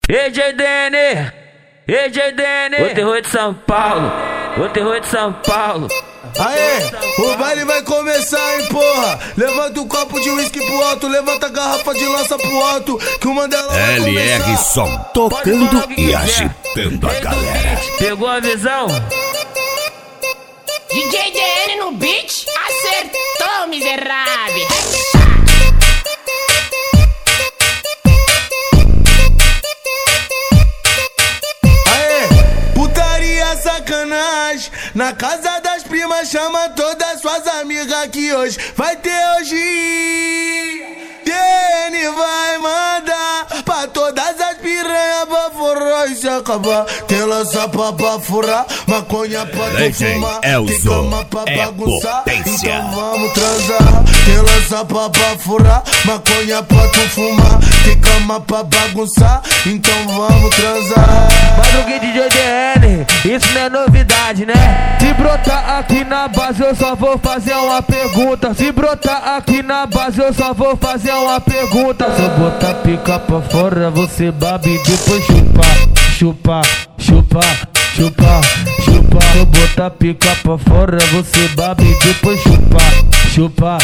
EJDN, o terror de São Paulo, o terror de São Paulo. Aê, o baile vai começar, hein, porra. Levanta o copo de uísque pro alto, levanta a garrafa de lança pro alto, que o Mandela vai LR começar. Som, tocando e agitando a galera. Pegou a visão? DJ DN no beat, acertou, miserável. Sacanagem, na casa das primas chama todas suas amigas que hoje vai ter DN vai mandar pra todas as piranhas pra forrar e se acabar. Tem lança pra furar, maconha pra tu fumar, tem cama pra bagunçar, então vamos transar. Tem lança pra furar, maconha pra tu fumar, tem cama pra bagunçar, então vamos transar. Madruguei DJ DN, isso não é novidade, né? Se brotar aqui na base eu só vou fazer uma pergunta. Se brotar aqui na base eu só vou fazer uma pergunta. Se eu botar pica pra fora você babe e depois chupa. Se eu botar pica pra fora você babe e depois chupa.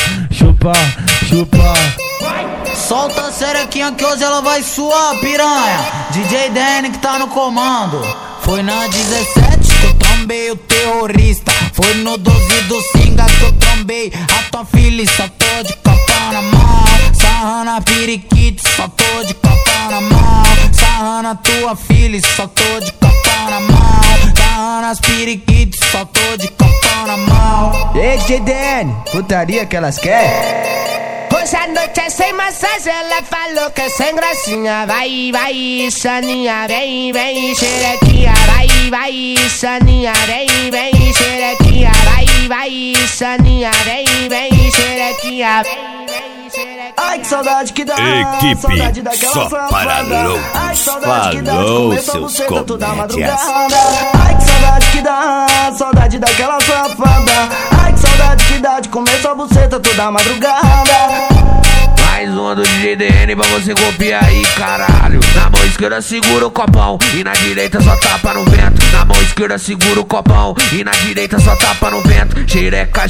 Solta a serequinha que hoje ela vai suar, piranha. DJ DN que tá no comando. Foi na 17 que eu trombei o terrorista. Foi no 12 do Singa que eu trombei a tua filha. Só tô de copa na mão, sarrando a periquite. Só tô de copa na mão, sarrando a tua filha. Só tô de copa na mão, sarrando as periquites. Só tô de copa na mão. Ei, DJ DN, putaria que elas querem? Hoje a noite é sem massagem, ela falou que é sem gracinha. Vai, Xaninha, vem, xerequinha. Vai, Xaninha, vem, xerequinha. Vai, Xaninha, vem, xerequinha. Ai, que saudade que dá. Equipe saudade daquela só para loucos. Ai, que saudade que dá de Falou, comer sua seus buceta toda comédias. madrugada. Ai, que saudade que dá, saudade daquela safada. Ai, que saudade que dá de comer sua buceta toda madrugada. Mais uma do DJ DN pra você copiar aí, caralho. Na mão esquerda segura o copão e na direita só tapa no vento. Na mão esquerda segura o copão e na direita só tapa no vento. Xereca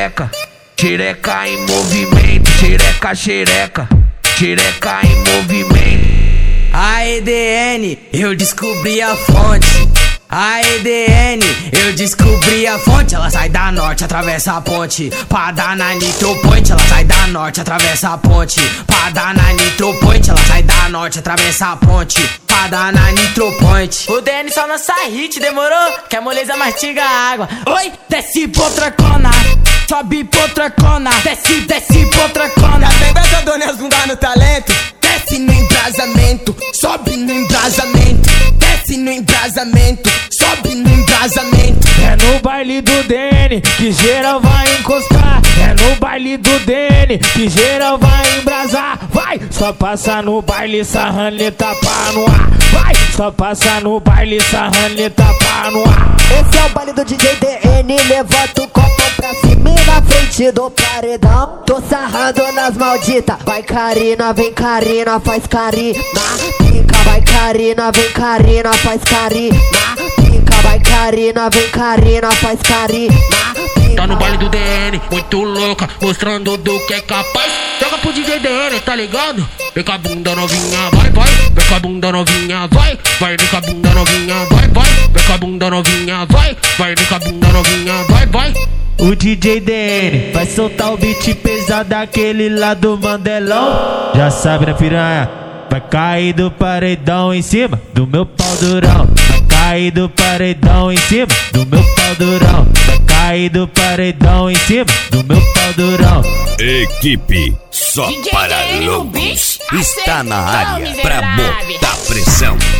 em movimento. Xereca em movimento. A EDN, eu descobri a fonte. A EDN, eu descobri a fonte. Ela sai da norte, atravessa a ponte pra dar na Nitropoint. Ela sai da norte, atravessa a ponte pra dar na Nitropoint. Ela sai da norte, atravessa a ponte pra dar na Nitropoint. O DN só lança hit, demorou? Que a moleza mastiga a água. Oi, desce potracona, sobe potracona, desce potracona. Vem gastador nas bundas no talento. Desce no embrasamento, sobe no embrasamento. Desce no embrasamento, sobe no embrasamento. É no baile do DN que geral vai encostar. É no baile do DN que geral vai embrasar. Vai, só passa no baile sarrando e tapa no ar. Vai, só passa no baile sarrando e tapa no ar. Esse é o baile do DJ DN, levanta o copo pra cima e na frente do paredão. Tô sarrando nas malditas. Vai Karina, vem Karina, faz Karina. Pica, vai Karina, vem Karina, faz Karina. Pica, vai Karina, vem Karina, faz Karina. Tá no baile do DN, muito louca, mostrando do que é capaz. Joga pro DJ DN, tá ligado? Vem com a bunda novinha, vai. Vem com a bunda novinha, vai. Vem com a bunda novinha, vai. Vem com a bunda novinha, vai. Vem com a bunda novinha, vai. O DJ DN vai soltar o beat pesado daquele lá do Mandelão. Já sabe, né, piranha? Vai cair do paredão em cima do meu pau durão. Vai cair do paredão em cima do meu pau durão. Vai cair do paredão em cima do meu pau durão. Equipe só DJ para DN no loucos. beat, Está na acertou, área pra miserável. botar pressão.